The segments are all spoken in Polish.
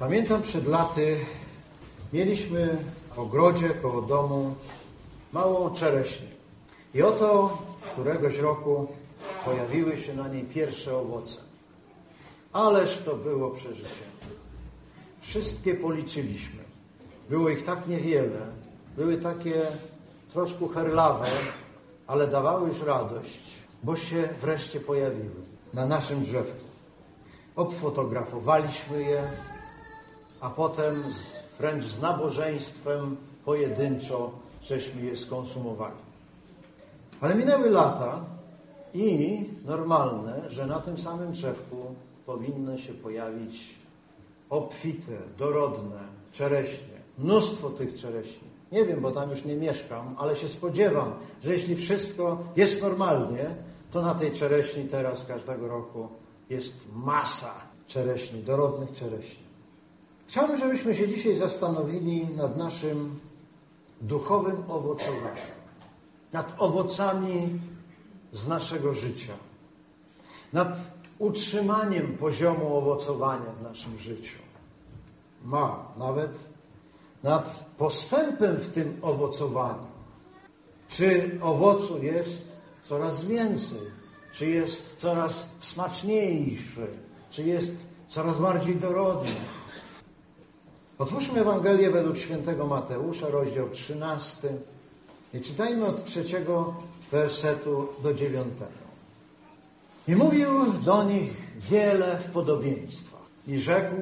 Pamiętam przed laty mieliśmy w ogrodzie koło domu małą czereśnię. I oto któregoś roku pojawiły się na niej pierwsze owoce. Ależ to było przeżycie. Wszystkie policzyliśmy. Było ich tak niewiele. Były takie troszkę herlawe, ale dawały już radość, bo się wreszcie pojawiły na naszym drzewku. Obfotografowaliśmy je, a potem wręcz z nabożeństwem pojedynczo żeśmy je skonsumowali. Ale minęły lata i normalne, że na tym samym drzewku powinny się pojawić obfite, dorodne czereśnie. Mnóstwo tych czereśni. Nie wiem, bo tam już nie mieszkam, ale się spodziewam, że jeśli wszystko jest normalnie, to na tej czereśni teraz każdego roku jest masa czereśni, dorodnych czereśni. Chciałbym, żebyśmy się dzisiaj zastanowili nad naszym duchowym owocowaniem, nad owocami z naszego życia, nad utrzymaniem poziomu owocowania w naszym życiu. Nawet nad postępem w tym owocowaniu. Czy owocu jest coraz więcej? Czy jest coraz smaczniejszy? Czy jest coraz bardziej dorodny? Otwórzmy Ewangelię według świętego Mateusza, rozdział 13 i czytajmy od 3 wersetu do 9. I mówił do nich wiele w podobieństwach i rzekł: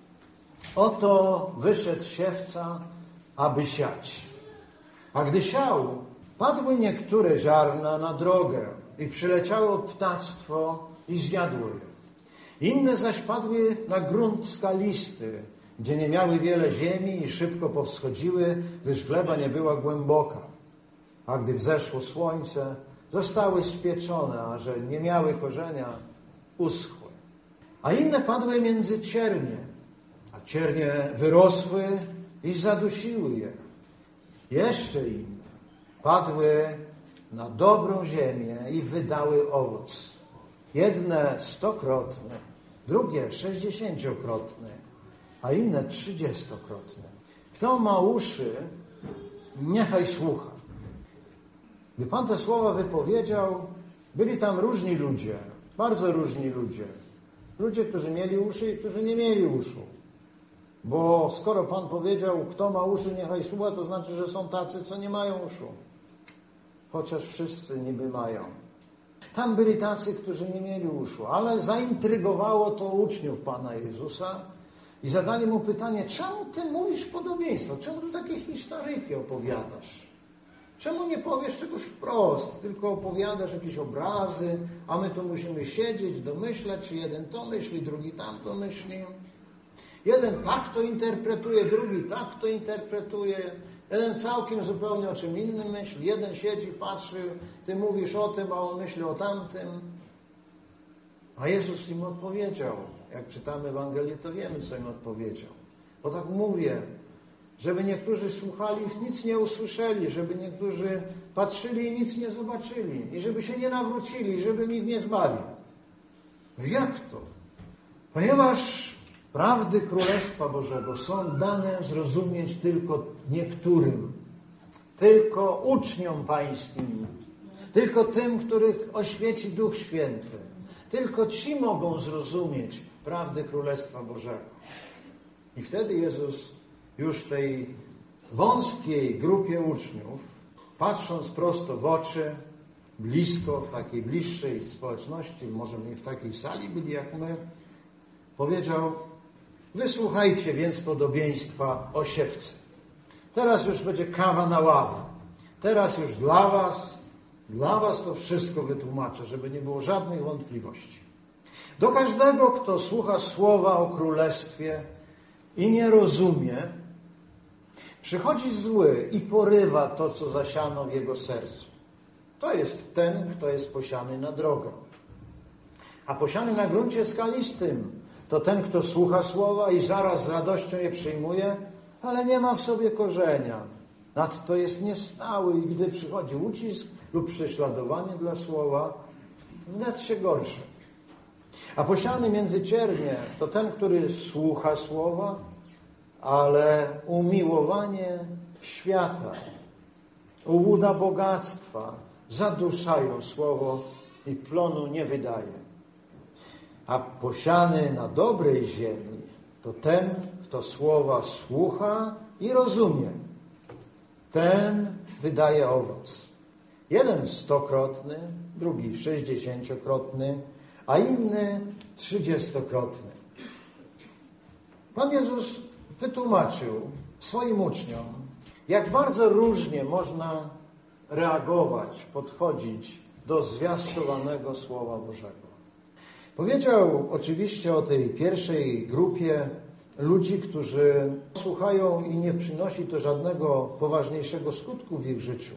oto wyszedł siewca, aby siać. A gdy siał, padły niektóre ziarna na drogę i przyleciało ptactwo i zjadło je. Inne zaś padły na grunt skalisty, gdzie nie miały wiele ziemi i szybko powschodziły, gdyż gleba nie była głęboka. A gdy wzeszło słońce, zostały spieczone, a że nie miały korzenia, uschły. A inne padły między ciernie, a ciernie wyrosły i zadusiły je. Jeszcze inne padły na dobrą ziemię i wydały owoc. Jedne 100-krotne, drugie 60-krotne, a inne 30-krotne. Kto ma uszy, niechaj słucha. Gdy Pan te słowa wypowiedział, byli tam różni ludzie, bardzo różni ludzie. Ludzie, którzy mieli uszy i którzy nie mieli uszu. Bo skoro Pan powiedział, kto ma uszy, niechaj słucha, to znaczy, że są tacy, co nie mają uszu. Chociaż wszyscy niby mają. Tam byli tacy, którzy nie mieli uszu, ale zaintrygowało to uczniów Pana Jezusa i zadali Mu pytanie: czemu Ty mówisz podobieństwo? Czemu Ty takie historyjki opowiadasz? Czemu nie powiesz czegoś wprost, tylko opowiadasz jakieś obrazy, a my tu musimy siedzieć, domyślać, czy jeden to myśli, drugi tamto myśli. Jeden tak to interpretuje, drugi tak to interpretuje. Jeden całkiem zupełnie o czym innym myśli. Jeden siedzi, patrzy, ty mówisz o tym, a on myśli o tamtym. A Jezus im odpowiedział. Jak czytamy Ewangelię, to wiemy, co im odpowiedział. Bo tak mówię, żeby niektórzy słuchali i nic nie usłyszeli, żeby niektórzy patrzyli i nic nie zobaczyli, i żeby się nie nawrócili, i żebym ich nie zbawił. Jak to? Ponieważ prawdy Królestwa Bożego są dane zrozumieć tylko niektórym, tylko uczniom Pańskim, tylko tym, których oświeci Duch Święty. Tylko ci mogą zrozumieć prawdy Królestwa Bożego. I wtedy Jezus już tej wąskiej grupie uczniów, patrząc prosto w oczy, blisko, w takiej bliższej społeczności, może nie w takiej sali byli jak my, powiedział: wysłuchajcie więc podobieństwa o siewcy. Teraz już będzie kawa na ławę. Teraz już dla was to wszystko wytłumaczę, żeby nie było żadnych wątpliwości. Do każdego, kto słucha słowa o królestwie i nie rozumie, przychodzi zły i porywa to, co zasiano w jego sercu. To jest ten, kto jest posiany na drogę. A posiany na gruncie skalistym to ten, kto słucha słowa i zaraz z radością je przyjmuje, ale nie ma w sobie korzenia. Nadto jest niestały i gdy przychodzi ucisk lub prześladowanie dla słowa, wnet się gorszy. A posiany między ciernie to ten, który słucha słowa, ale umiłowanie świata, ułuda bogactwa zaduszają słowo i plonu nie wydaje. A posiany na dobrej ziemi to ten, kto słowa słucha i rozumie. Ten wydaje owoc. Jeden 100-krotny, drugi 60-krotny, a inny 30-krotny. Pan Jezus wytłumaczył swoim uczniom, jak bardzo różnie można reagować, podchodzić do zwiastowanego Słowa Bożego. Powiedział oczywiście o tej pierwszej grupie ludzi, którzy słuchają i nie przynosi to żadnego poważniejszego skutku w ich życiu.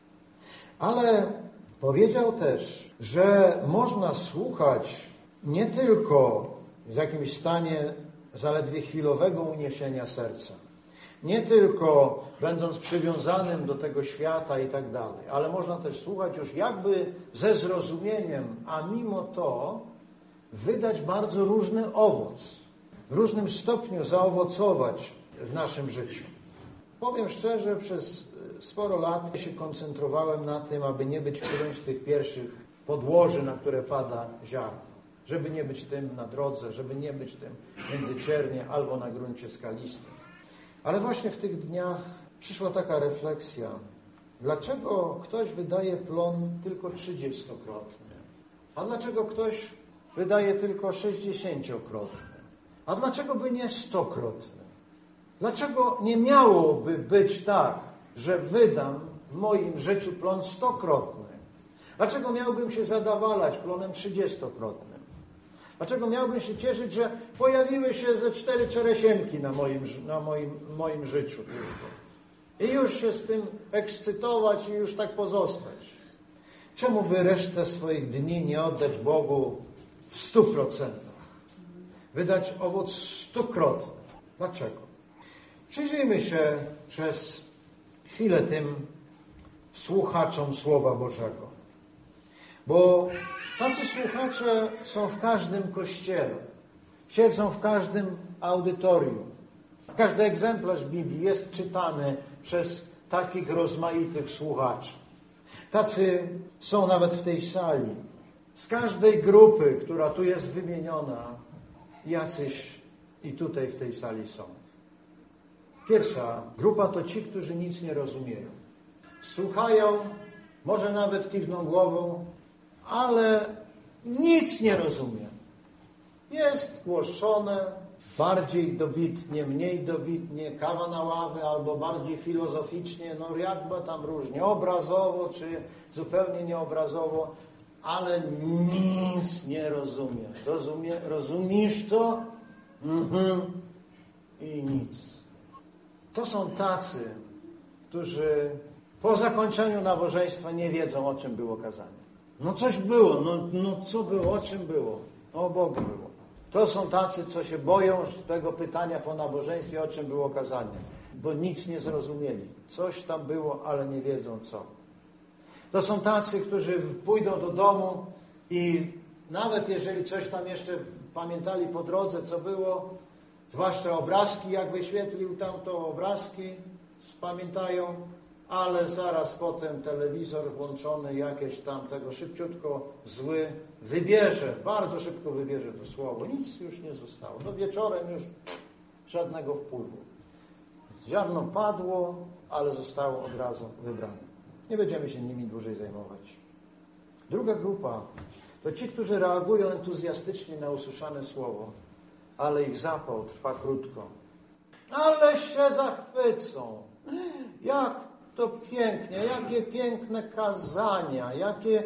Ale powiedział też, że można słuchać nie tylko w jakimś stanie zaledwie chwilowego uniesienia serca, nie tylko będąc przywiązanym do tego świata i tak dalej, ale można też słuchać już jakby ze zrozumieniem, a mimo to wydać bardzo różny owoc, w różnym stopniu zaowocować w naszym życiu. Powiem szczerze, przez sporo lat się koncentrowałem na tym, aby nie być którymś z tych pierwszych podłoży, na które pada ziarno. Żeby nie być tym na drodze, żeby nie być tym między ciernie albo na gruncie skalistym. Ale właśnie w tych dniach przyszła taka refleksja. Dlaczego ktoś wydaje plon tylko 30-krotny? A dlaczego ktoś wydaje tylko 60-krotny? A dlaczego by nie 100-krotny? Dlaczego nie miałoby być tak, że wydam w moim życiu plon 100-krotny? Dlaczego miałbym się zadawalać plonem 30-krotnym? Dlaczego miałbym się cieszyć, że pojawiły się ze 4 czereśniemki na moim życiu tylko? I już się z tym ekscytować i już tak pozostać. Czemu by resztę swoich dni nie oddać Bogu w 100%? Wydać owoc 100-krotny. Dlaczego? Przyjrzyjmy się przez chwilę tym słuchaczom Słowa Bożego. Bo tacy słuchacze są w każdym kościele. Siedzą w każdym audytorium. Każdy egzemplarz Biblii jest czytany przez takich rozmaitych słuchaczy. Tacy są nawet w tej sali. Z każdej grupy, która tu jest wymieniona, jacyś i tutaj w tej sali są. Pierwsza grupa to ci, którzy nic nie rozumieją. Słuchają, może nawet kiwną głową, ale nic nie rozumiem. Jest głoszone bardziej dobitnie, mniej dobitnie, kawa na ławę albo bardziej filozoficznie, no jakby tam różnie, obrazowo czy zupełnie nieobrazowo, ale nic nie rozumiem. Rozumiesz co? I nic. To są tacy, którzy po zakończeniu nabożeństwa nie wiedzą, o czym było kazanie. No coś było, no co było, o czym było? O Bogu było. To są tacy, co się boją tego pytania po nabożeństwie, o czym było kazanie. Bo nic nie zrozumieli. Coś tam było, ale nie wiedzą co. To są tacy, którzy pójdą do domu i nawet jeżeli coś tam jeszcze pamiętali po drodze, co było, zwłaszcza obrazki, jak wyświetlił tam to obrazki, pamiętają, ale zaraz potem telewizor włączony, jakieś tam tego szybciutko zły wybierze, bardzo szybko wybierze to słowo. Nic już nie zostało. No wieczorem już żadnego wpływu. Ziarno padło, ale zostało od razu wybrane. Nie będziemy się nimi dłużej zajmować. Druga grupa to ci, którzy reagują entuzjastycznie na usłyszane słowo, ale ich zapał trwa krótko. Ale się zachwycą. Jak to pięknie, jakie piękne kazania, jakie...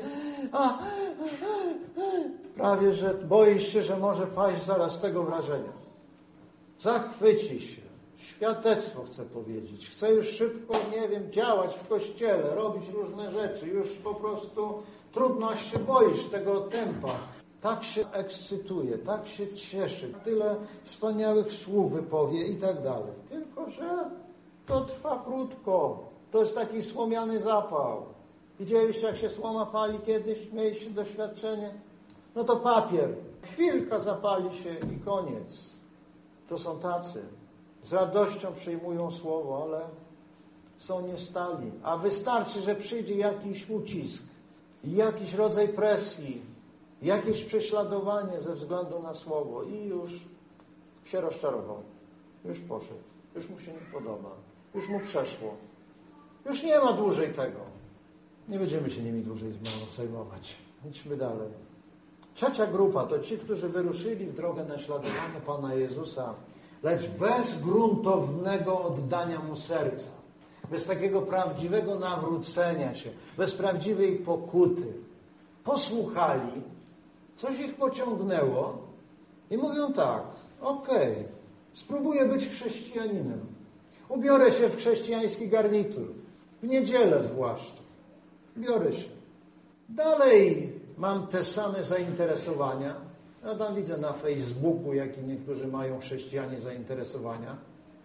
Prawie, że boisz się, że może paść zaraz z tego wrażenia. Zachwyci się. Świadectwo chce powiedzieć. Chce już szybko, nie wiem, działać w kościele, robić różne rzeczy. Już po prostu trudno, aż się boisz tego tempa. Tak się ekscytuje, tak się cieszy, tyle wspaniałych słów wypowie i tak dalej. Tylko że to trwa krótko. To jest taki słomiany zapał. Widzieliście, jak się słoma pali kiedyś? Mieliście doświadczenie? No to papier. chwilka zapali się i koniec. To są tacy. Z radością przyjmują słowo, ale są niestali. A wystarczy, że przyjdzie jakiś ucisk, jakiś rodzaj presji, jakieś prześladowanie ze względu na słowo i już się rozczarował. Już poszedł. Już mu się nie podoba. Już mu przeszło. Już nie ma dłużej tego. Nie będziemy się nimi dłużej zajmować. Idźmy dalej. Trzecia grupa to ci, którzy wyruszyli w drogę naśladowania Pana Jezusa, lecz bez gruntownego oddania Mu serca. Bez takiego prawdziwego nawrócenia się. Bez prawdziwej pokuty. Posłuchali, coś ich pociągnęło i mówią tak, okej, spróbuję być chrześcijaninem. Ubiorę się w chrześcijański garnitur. W niedzielę zwłaszcza. Biorę się. Dalej mam te same zainteresowania. Ja tam widzę na Facebooku, jakie niektórzy mają chrześcijanie zainteresowania.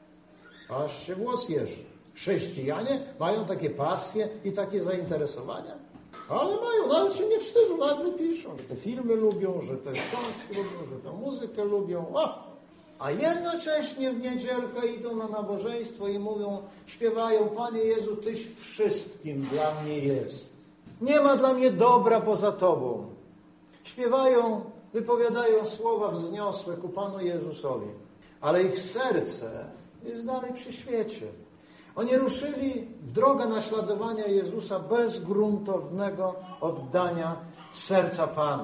Aż się włos jeży. Chrześcijanie mają takie pasje i takie zainteresowania. Ale mają, nawet się nie wstydzą, nawet wypiszą, że te filmy lubią, że te książki lubią, że tę muzykę lubią. A jednocześnie w niedzielkę idą na nabożeństwo i mówią, śpiewają, Panie Jezu, Tyś wszystkim dla mnie jest. Nie ma dla mnie dobra poza Tobą. Śpiewają, wypowiadają słowa wzniosłe ku Panu Jezusowi. Ale ich serce jest dalej przy świecie. Oni ruszyli w drogę naśladowania Jezusa bez gruntownego oddania serca Panu.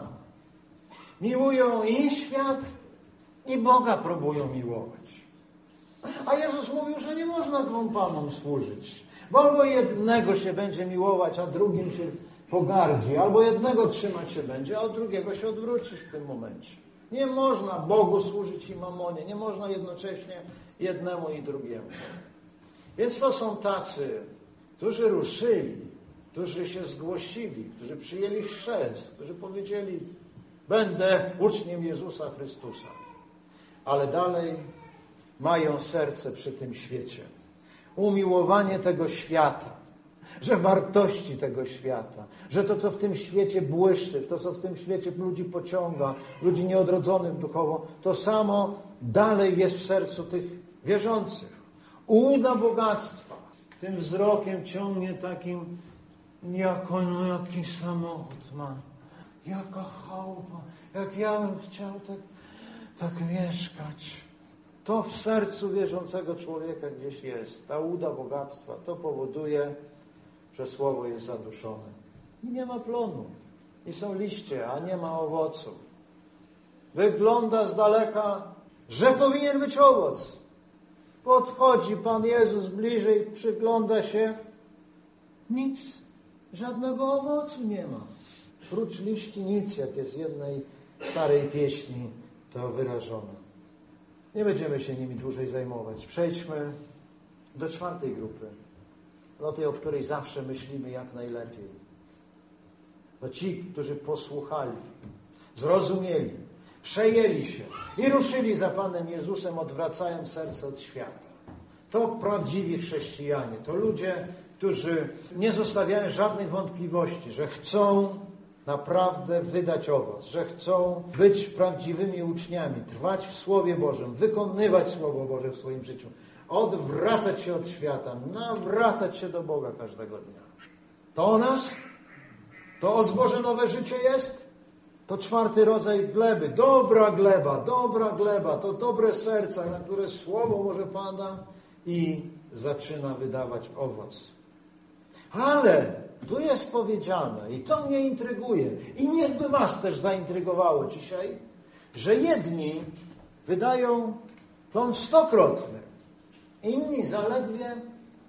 Miłują i świat, i Boga próbują miłować. A Jezus mówił, że nie można dwóm Panom służyć. Bo albo jednego się będzie miłować, a drugim się pogardzi. Albo jednego trzymać się będzie, a od drugiego się odwrócisz w tym momencie. Nie można Bogu służyć i mamonie. Nie można jednocześnie jednemu i drugiemu. Więc to są tacy, którzy ruszyli, którzy się zgłosili, którzy przyjęli chrzest, którzy powiedzieli, będę uczniem Jezusa Chrystusa. Ale dalej mają serce przy tym świecie. Umiłowanie tego świata, że wartości tego świata, że to, co w tym świecie błyszczy, to, co w tym świecie ludzi pociąga, ludzi nieodrodzonych duchowo, to samo dalej jest w sercu tych wierzących. Ułuda bogactwa. Tym wzrokiem ciągnie takim, jaki samochód ma, jaka chałupa, jak ja bym chciał tak mieszkać. To w sercu wierzącego człowieka gdzieś jest. Ta ułuda bogactwa, to powoduje, że słowo jest zaduszone. I nie ma plonu. I są liście, a nie ma owocu. Wygląda z daleka, że powinien być owoc. Podchodzi Pan Jezus bliżej, przygląda się. Nic, żadnego owocu nie ma. Prócz liści nic, jak jest w jednej starej pieśni to wyrażone. Nie będziemy się nimi dłużej zajmować. Przejdźmy do czwartej grupy. Do tej, o której zawsze myślimy jak najlepiej. To ci, którzy posłuchali, zrozumieli, przejęli się i ruszyli za Panem Jezusem, odwracając serce od świata. To prawdziwi chrześcijanie. To ludzie, którzy nie zostawiają żadnych wątpliwości, że chcą naprawdę wydać owoc, że chcą być prawdziwymi uczniami, trwać w Słowie Bożym, wykonywać Słowo Boże w swoim życiu, odwracać się od świata, nawracać się do Boga każdego dnia. To o nas? To o zboże nowe życie jest? To czwarty rodzaj gleby. Dobra gleba, to dobre serca, na które Słowo może pada i zaczyna wydawać owoc. Ale tu jest powiedziane, i to mnie intryguje, i niechby was też zaintrygowało dzisiaj, że jedni wydają plon 100-krotny, inni zaledwie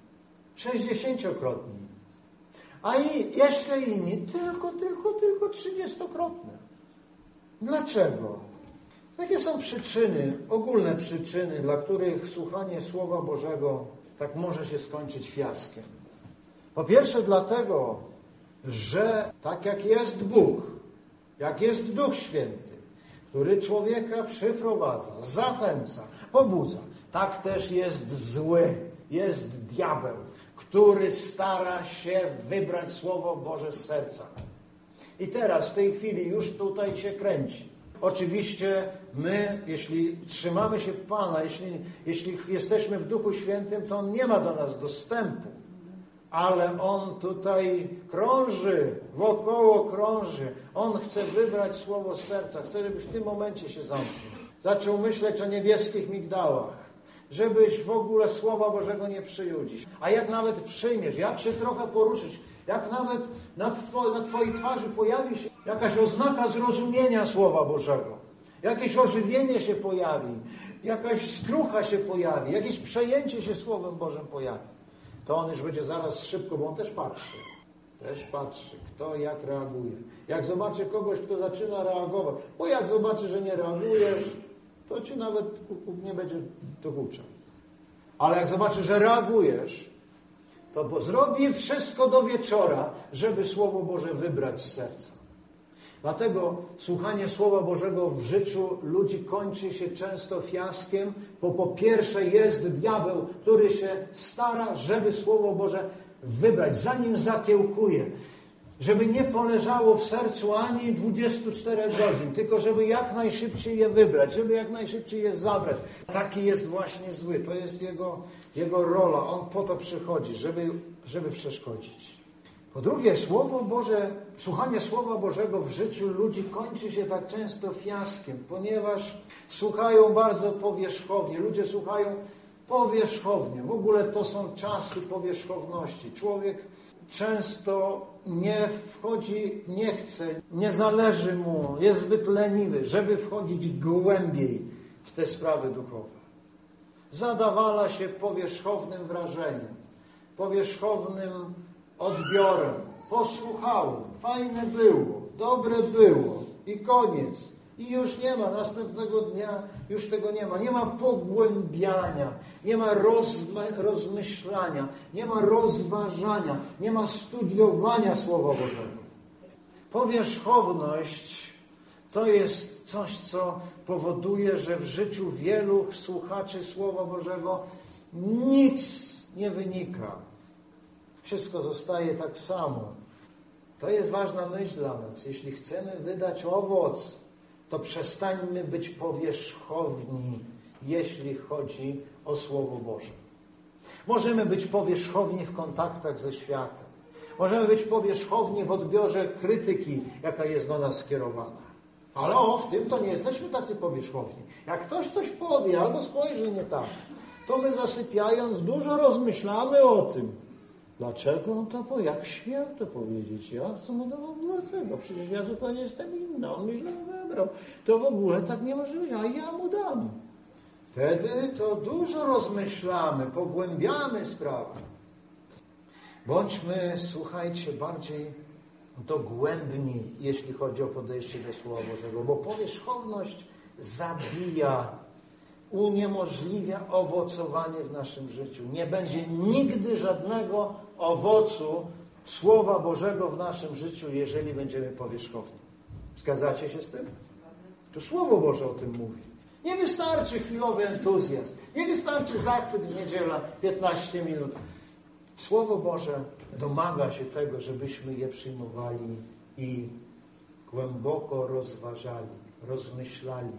60-krotni, a i jeszcze inni tylko 30-krotne. Dlaczego? Jakie są przyczyny, ogólne przyczyny, dla których słuchanie Słowa Bożego tak może się skończyć fiaskiem? Po pierwsze dlatego, że tak jak jest Bóg, jak jest Duch Święty, który człowieka przyprowadza, zachęca, pobudza, tak też jest zły, jest diabeł, który stara się wybrać Słowo Boże z serca. I teraz w tej chwili już tutaj się kręci. Oczywiście my, jeśli trzymamy się Pana, jeśli jesteśmy w Duchu Świętym, to On nie ma do nas dostępu. Ale On tutaj krąży, wokoło krąży. On chce wybrać słowo z serca. Chce, żebyś w tym momencie się zamknął. Zaczął myśleć o niebieskich migdałach. Żebyś w ogóle Słowa Bożego nie przyjął dziś. A jak nawet przyjmiesz, jak się trochę poruszyć, jak nawet na Twojej twarzy pojawi się jakaś oznaka zrozumienia Słowa Bożego, jakieś ożywienie się pojawi, jakaś skrucha się pojawi, jakieś przejęcie się Słowem Bożym pojawi, to on już będzie zaraz szybko, bo on też patrzy, kto jak reaguje. Jak zobaczy kogoś, kto zaczyna reagować, bo jak zobaczy, że nie reagujesz, to ci nawet nie będzie dokuczał. Ale jak zobaczy, że reagujesz, to zrobi wszystko do wieczora, żeby Słowo Boże wybrać z serca. Dlatego słuchanie Słowa Bożego w życiu ludzi kończy się często fiaskiem, bo po pierwsze jest diabeł, który się stara, żeby Słowo Boże wybrać, zanim zakiełkuje. Żeby nie poleżało w sercu ani 24 godzin, tylko żeby jak najszybciej je wybrać, żeby jak najszybciej je zabrać. Taki jest właśnie zły, to jest jego rola. On po to przychodzi, żeby przeszkodzić. Po drugie, Słowo Boże, słuchanie Słowa Bożego w życiu ludzi kończy się tak często fiaskiem, ponieważ słuchają bardzo powierzchownie. Ludzie słuchają powierzchownie. W ogóle to są czasy powierzchowności. Człowiek często nie wchodzi, nie chce, nie zależy mu, jest zbyt leniwy, żeby wchodzić głębiej w te sprawy duchowe. Zadawala się powierzchownym wrażeniem, powierzchownym odbiorem. Posłuchałem, fajne było, dobre było i koniec. I już nie ma, następnego dnia już tego nie ma. Nie ma pogłębiania, nie ma rozmyślania, nie ma rozważania, nie ma studiowania Słowa Bożego. Powierzchowność to jest coś, co powoduje, że w życiu wielu słuchaczy Słowa Bożego nic nie wynika. Wszystko zostaje tak samo. To jest ważna myśl dla nas. Jeśli chcemy wydać owoc, to przestańmy być powierzchowni, jeśli chodzi o Słowo Boże. Możemy być powierzchowni w kontaktach ze światem. Możemy być powierzchowni w odbiorze krytyki, jaka jest do nas skierowana. Ale w tym to nie jesteśmy tacy powierzchowni. Jak ktoś coś powie albo spojrzy nie tak, to my zasypiając dużo rozmyślamy o tym. Dlaczego on to powiedział? Jak śmiał to powiedzieć? Ja co mu dawał dlaczego? Przecież ja zupełnie jestem inny. On mnie źle wybrał. To w ogóle tak nie może być, a ja mu dam. Wtedy to dużo rozmyślamy, pogłębiamy sprawę. Bądźmy, słuchajcie, bardziej dogłębni, jeśli chodzi o podejście do Słowa Bożego, bo powierzchowność zabija, uniemożliwia owocowanie w naszym życiu. Nie będzie nigdy żadnego owocu Słowa Bożego w naszym życiu, jeżeli będziemy powierzchowni. Zgadzacie się z tym? To Słowo Boże o tym mówi. Nie wystarczy chwilowy entuzjazm. Nie wystarczy zachwyt w niedzielę 15 minut. Słowo Boże domaga się tego, żebyśmy je przyjmowali i głęboko rozważali, rozmyślali.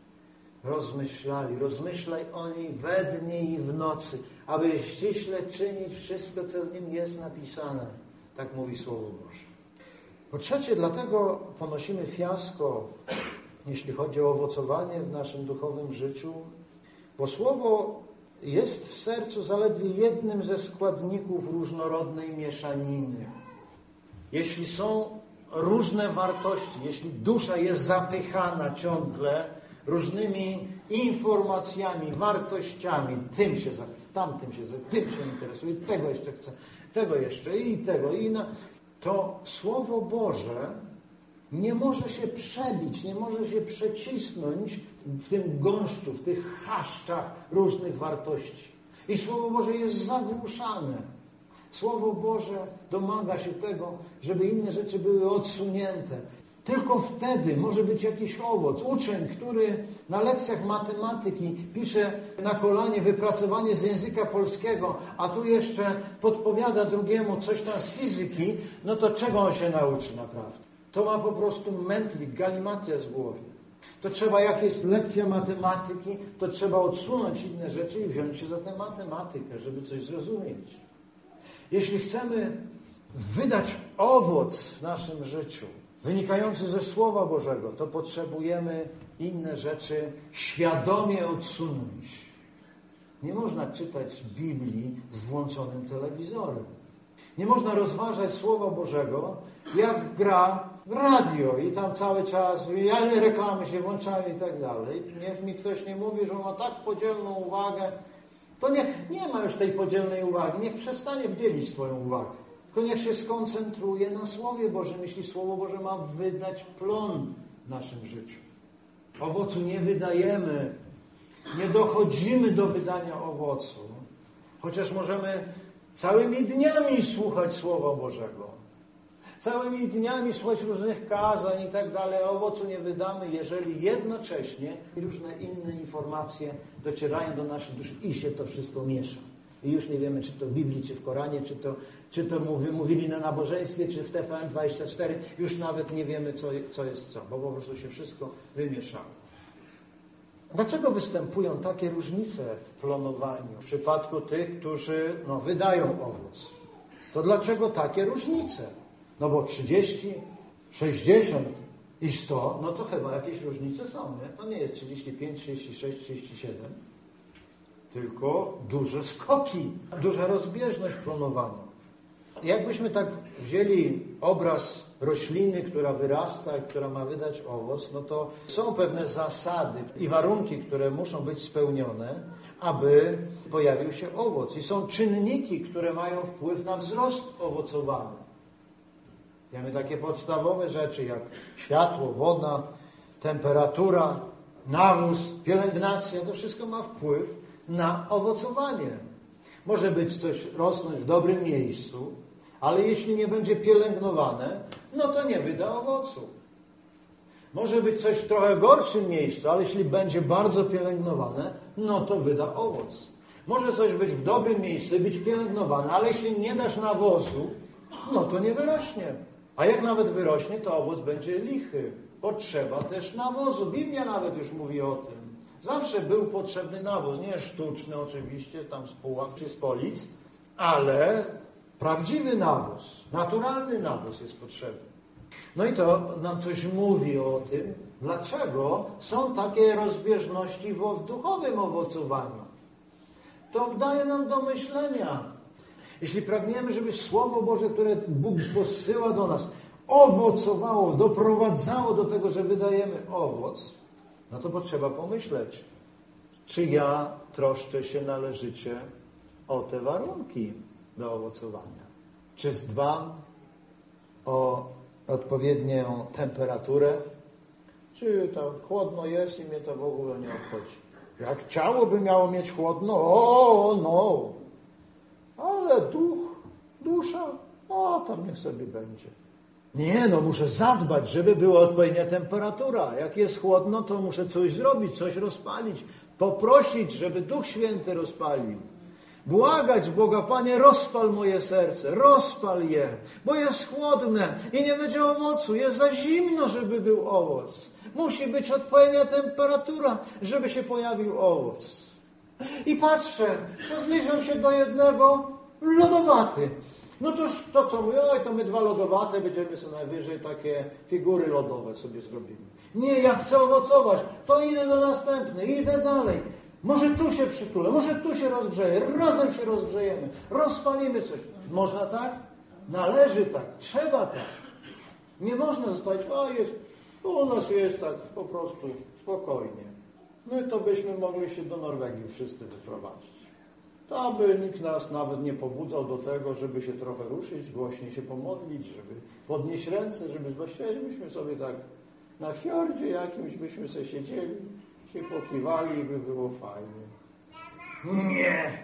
Rozmyślaj o niej we dnie i w nocy, aby ściśle czynić wszystko, co w nim jest napisane. Tak mówi Słowo Boże. Po trzecie, dlatego ponosimy fiasko, jeśli chodzi o owocowanie w naszym duchowym życiu, bo Słowo jest w sercu zaledwie jednym ze składników różnorodnej mieszaniny. Jeśli są różne wartości, jeśli dusza jest zapychana ciągle różnymi informacjami, wartościami, tym się tamtym się, tym się interesuje, tego jeszcze chce, tego jeszcze i tego i to Słowo Boże nie może się przebić, nie może się przecisnąć w tym gąszczu, w tych chaszczach różnych wartości. I Słowo Boże jest zagłuszane. Słowo Boże domaga się tego, żeby inne rzeczy były odsunięte. Tylko wtedy może być jakiś owoc. Uczeń, który na lekcjach matematyki pisze na kolanie wypracowanie z języka polskiego, a tu jeszcze podpowiada drugiemu coś tam z fizyki, no to czego on się nauczy naprawdę? To ma po prostu mętlik, galimatias w głowie. To trzeba, jak jest lekcja matematyki, to trzeba odsunąć inne rzeczy i wziąć się za tę matematykę, żeby coś zrozumieć. Jeśli chcemy wydać owoc w naszym życiu, wynikający ze Słowa Bożego, to potrzebujemy inne rzeczy świadomie odsunąć. Nie można czytać Biblii z włączonym telewizorem. Nie można rozważać Słowa Bożego, jak gra radio i tam cały czas, ale reklamy się włączają i tak dalej. Niech mi ktoś nie mówi, że on ma tak podzielną uwagę, to niech nie ma już tej podzielnej uwagi, niech przestanie dzielić swoją uwagę. Tylko niech się skoncentruje na Słowie Bożym, jeśli Słowo Boże ma wydać plon w naszym życiu. Owocu nie wydajemy, nie dochodzimy do wydania owocu, chociaż możemy całymi dniami słuchać Słowa Bożego. Całymi dniami słuchać różnych kazań i tak dalej. Owocu nie wydamy, jeżeli jednocześnie różne inne informacje docierają do naszych dusz i się to wszystko miesza. I już nie wiemy, czy to w Biblii, czy w Koranie, czy to mówili na nabożeństwie, czy w TVN24. Już nawet nie wiemy, co jest co, bo po prostu się wszystko wymieszało. Dlaczego występują takie różnice w plonowaniu w przypadku tych, którzy wydają owoc? To dlaczego takie różnice? No bo 30, 60 i 100, no to chyba jakieś różnice są, nie? To nie jest 35, 36, 37, tylko duże skoki, duża rozbieżność w plonowaniu. Jakbyśmy tak wzięli obraz rośliny, która wyrasta i która ma wydać owoc, no to są pewne zasady i warunki, które muszą być spełnione, aby pojawił się owoc. I są czynniki, które mają wpływ na wzrost owocowania. Mamy takie podstawowe rzeczy jak światło, woda, temperatura, nawóz, pielęgnacja. To wszystko ma wpływ na owocowanie. Może być coś rosnąć w dobrym miejscu, ale jeśli nie będzie pielęgnowane, no to nie wyda owocu. Może być coś w trochę gorszym miejscu, ale jeśli będzie bardzo pielęgnowane, no to wyda owoc. Może coś być w dobrym miejscu, być pielęgnowane, ale jeśli nie dasz nawozu, no to nie wyrośnie. A jak nawet wyrośnie, to owoc będzie lichy. Potrzeba też nawozu. Biblia nawet już mówi o tym. Zawsze był potrzebny nawóz. Nie sztuczny oczywiście, tam z puław czy z polic, ale prawdziwy nawóz, naturalny nawóz jest potrzebny. No i to nam coś mówi o tym, dlaczego są takie rozbieżności w duchowym owocowaniu. To daje nam do myślenia. Jeśli pragniemy, żeby Słowo Boże, które Bóg posyła do nas, owocowało, doprowadzało do tego, że wydajemy owoc, no to potrzeba pomyśleć, czy ja troszczę się należycie o te warunki do owocowania. Czy dbam o odpowiednią temperaturę, czy to chłodno jest i mnie to w ogóle nie obchodzi. Jak ciało by miało mieć chłodno, no. Ale dusza, tam niech sobie będzie. Nie, muszę zadbać, żeby była odpowiednia temperatura. Jak jest chłodno, to muszę coś zrobić, coś rozpalić. Poprosić, żeby Duch Święty rozpalił. Błagać Boga, Panie, rozpal moje serce, rozpal je, bo jest chłodne i nie będzie owocu. Jest za zimno, żeby był owoc. Musi być odpowiednia temperatura, żeby się pojawił owoc. I patrzę, zbliżam się do jednego, lodowaty. No toż to co mówię, to my 2 lodowate, będziemy sobie najwyżej takie figury lodowe sobie zrobimy. Nie, ja chcę owocować, to idę do następnej, idę dalej. Może tu się przytulę, może tu się rozgrzeję, razem się rozgrzejemy, rozpalimy coś. Można tak? Należy tak, trzeba tak. Nie można zostać, u nas jest tak po prostu spokojnie. No i to byśmy mogli się do Norwegii wszyscy wyprowadzić. To by nikt nas nawet nie pobudzał do tego, żeby się trochę ruszyć, głośniej się pomodlić, żeby podnieść ręce, żeby byśmy sobie tak na fiordzie jakimś byśmy sobie siedzieli, się pokiwali i by było fajnie. Nie!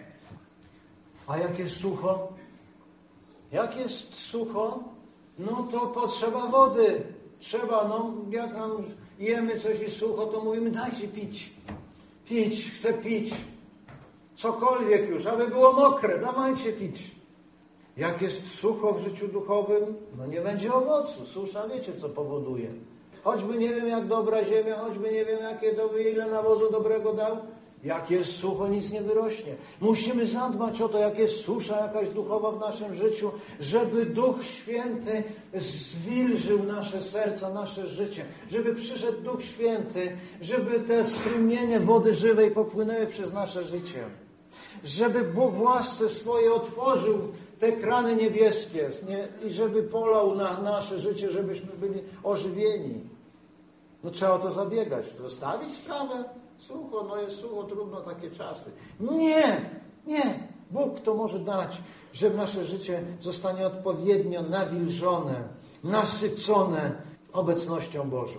A jak jest sucho? Jak jest sucho, no to potrzeba wody. Trzeba, jak nam jemy coś i sucho, to mówimy, dajcie pić. Pić, chcę pić. Cokolwiek już, aby było mokre, dawajcie pić. Jak jest sucho w życiu duchowym, nie będzie owocu. Susza wiecie, co powoduje. choćby nie wiem jak dobra ziemia, choćby nie wiem ile nawozu dobrego dał. Jak jest sucho, nic nie wyrośnie. Musimy zadbać o to, jak jest susza jakaś duchowa w naszym życiu, żeby Duch Święty zwilżył nasze serca, nasze życie. Żeby przyszedł Duch Święty, żeby te strumienie wody żywej popłynęły przez nasze życie. Żeby Bóg w łasce swojej otworzył te krany niebieskie i żeby polał na nasze życie, żebyśmy byli ożywieni. No trzeba o to zabiegać. Zostawić sprawę? Sucho, no jest sucho, trudno takie czasy. Nie. Bóg to może dać, że nasze życie zostanie odpowiednio nawilżone, nasycone obecnością Bożą.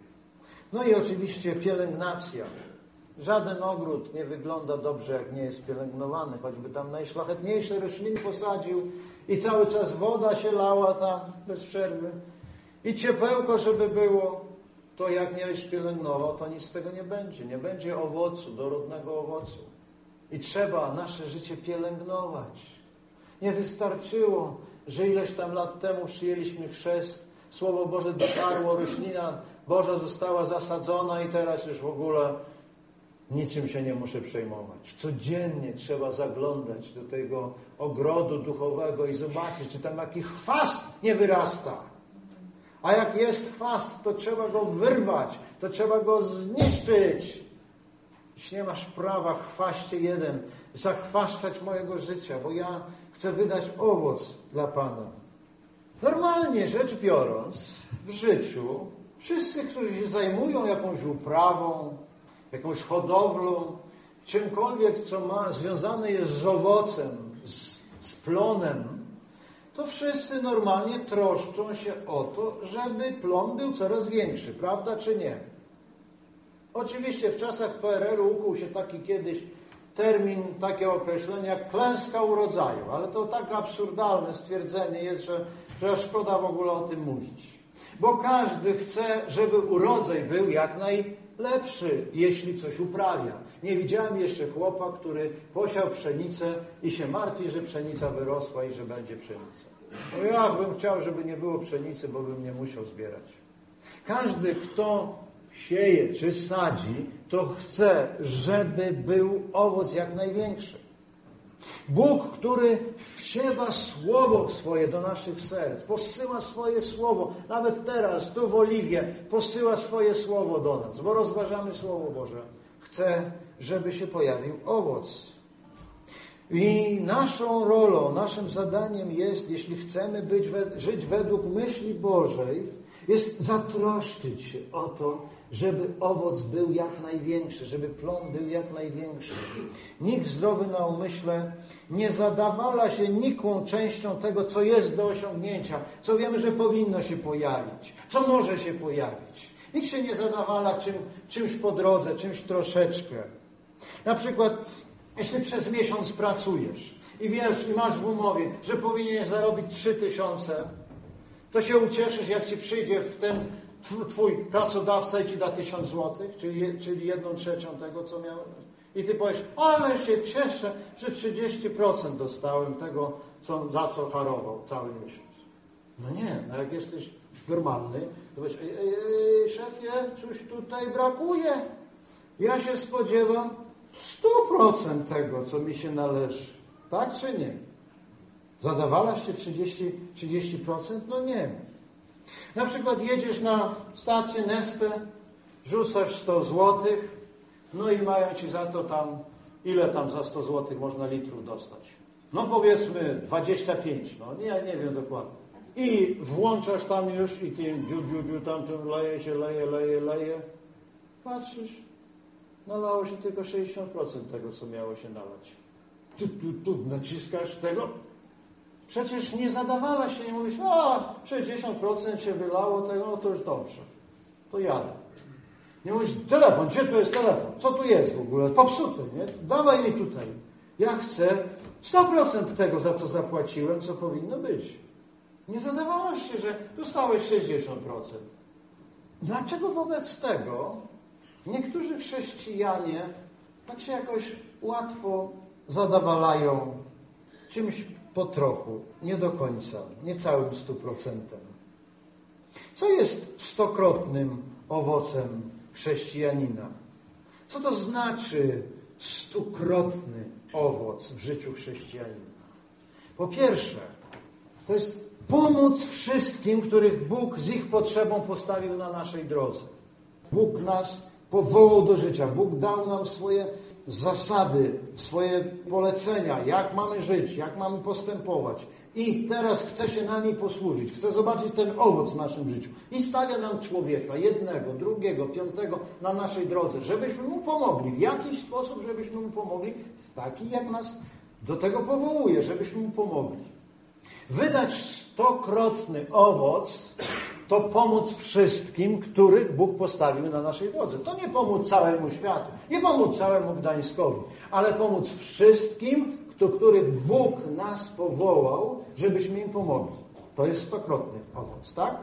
No i oczywiście pielęgnacja. Żaden ogród nie wygląda dobrze, jak nie jest pielęgnowany, choćby tam najszlachetniejsze rośliny posadził i cały czas woda się lała tam bez przerwy i ciepełko, żeby było, to jak nie jest pielęgnował, to nic z tego nie będzie. Nie będzie owocu, dorodnego owocu. I trzeba nasze życie pielęgnować. Nie wystarczyło, że ileś tam lat temu przyjęliśmy chrzest, Słowo Boże dotarło, roślina Boża została zasadzona i teraz już w ogóle niczym się nie muszę przejmować. Codziennie trzeba zaglądać do tego ogrodu duchowego i zobaczyć, czy tam jakiś chwast nie wyrasta. A jak jest chwast, to trzeba go wyrwać, to trzeba go zniszczyć. Już nie masz prawa, chwaście jeden, zachwaszczać mojego życia, bo ja chcę wydać owoc dla Pana. Normalnie rzecz biorąc, w życiu wszyscy, którzy się zajmują jakąś uprawą, jakąś hodowlą, czymkolwiek, co związane jest z owocem, z plonem, to wszyscy normalnie troszczą się o to, żeby plon był coraz większy, prawda czy nie? Oczywiście w czasach PRL-u ukuł się taki kiedyś termin, takie określenie jak klęska urodzaju, ale to tak absurdalne stwierdzenie jest, że szkoda w ogóle o tym mówić. Bo każdy chce, żeby urodzaj był jak najlepszy, jeśli coś uprawia. Nie widziałem jeszcze chłopa, który posiał pszenicę i się martwi, że pszenica wyrosła i że będzie pszenica. No ja bym chciał, żeby nie było pszenicy, bo bym nie musiał zbierać. Każdy, kto sieje czy sadzi, to chce, żeby był owoc jak największy. Bóg, który wsiewa słowo swoje do naszych serc, posyła swoje słowo, nawet teraz, tu w Oliwie, posyła swoje słowo do nas, bo rozważamy Słowo Boże. Chce, żeby się pojawił owoc. I naszą rolą, naszym zadaniem jest, jeśli chcemy żyć według myśli Bożej, jest zatroszczyć się o to, żeby owoc był jak największy, żeby plon był jak największy. Nikt zdrowy na umyśle nie zadawala się nikłą częścią tego, co jest do osiągnięcia, co wiemy, że powinno się pojawić, co może się pojawić. Nikt się nie zadawala czymś po drodze, czymś troszeczkę. Na przykład, jeśli przez miesiąc pracujesz i wiesz, i masz w umowie, że powinieneś zarobić 3000, to się ucieszysz, jak ci przyjdzie w ten twój pracodawca i ci da 1000 złotych, czyli 1/3 tego, co miał. I ty powiesz, ale się cieszę, że 30% dostałem tego, za co harował cały miesiąc. No nie, no jak jesteś normalny, to powiesz, szefie, coś tutaj brakuje. Ja się spodziewam 100% tego, co mi się należy. Tak czy nie? Zadawalaś się 30%? No nie. Na przykład jedziesz na stację Neste, rzucasz 100 złotych, no i mają ci za to tam, ile tam za 100 złotych można litrów dostać? No powiedzmy 25, no nie wiem dokładnie. I włączasz tam już i tym dziu, tam leje. Patrzysz, nalało się tylko 60% tego, co miało się nalać. Tu naciskasz tego. Przecież nie zadawala się, nie mówisz, 60% się wylało tego, no to już dobrze. To jadę. Nie mówisz, telefon, gdzie tu jest telefon? Co tu jest w ogóle? Popsuty, nie? Dawaj mi tutaj. Ja chcę 100% tego, za co zapłaciłem, co powinno być. Nie zadawałaś się, że dostałeś 60%. Dlaczego wobec tego niektórzy chrześcijanie tak się jakoś łatwo zadawalają czymś po trochu, nie do końca, nie całym 100%? Co jest stokrotnym owocem chrześcijanina? Co to znaczy stukrotny owoc w życiu chrześcijanina? Po pierwsze, to jest pomóc wszystkim, których Bóg z ich potrzebą postawił na naszej drodze. Bóg nas powołał do życia. Bóg dał nam swoje zasady, swoje polecenia, jak mamy żyć, jak mamy postępować. I teraz chce się nami posłużyć, chce zobaczyć ten owoc w naszym życiu. I stawia nam człowieka, jednego, drugiego, piątego na naszej drodze, żebyśmy mu pomogli. W jakiś sposób, żebyśmy mu pomogli, w taki, jak nas do tego powołuje, żebyśmy mu pomogli. Wydać stokrotny owoc to pomóc wszystkim, których Bóg postawił na naszej drodze. To nie pomóc całemu światu, nie pomóc całemu Gdańskowi, ale pomóc wszystkim, do których Bóg nas powołał, żebyśmy im pomogli. To jest stokrotny owoc, tak?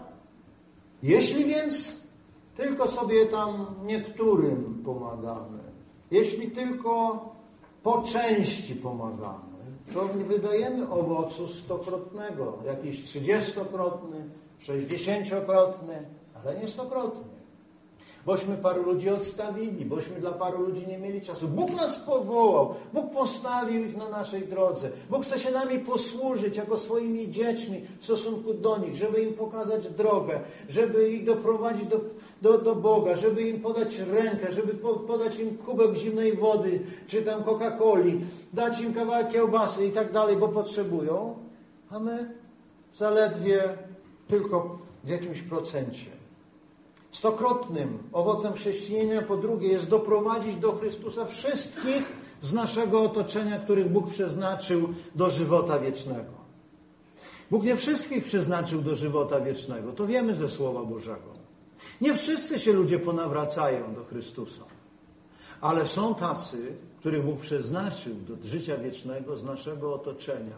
Jeśli więc tylko sobie tam niektórym pomagamy, jeśli tylko po części pomagamy, to nie wydajemy owocu stokrotnego, jakiś 30-krotny, 60-krotny, ale nie stokrotny. Bośmy paru ludzi odstawili, bośmy dla paru ludzi nie mieli czasu. Bóg nas powołał, Bóg postawił ich na naszej drodze. Bóg chce się nami posłużyć jako swoimi dziećmi w stosunku do nich, żeby im pokazać drogę, żeby ich doprowadzić do Boga, żeby im podać rękę, żeby podać im kubek zimnej wody, czy tam Coca-Coli, dać im kawałek kiełbasy i tak dalej, bo potrzebują. A my zaledwie tylko w jakimś procencie. Stokrotnym owocem chrześcijanina po drugie jest doprowadzić do Chrystusa wszystkich z naszego otoczenia, których Bóg przeznaczył do żywota wiecznego. Bóg nie wszystkich przeznaczył do żywota wiecznego, to wiemy ze Słowa Bożego. Nie wszyscy się ludzie ponawracają do Chrystusa, ale są tacy, których Bóg przeznaczył do życia wiecznego z naszego otoczenia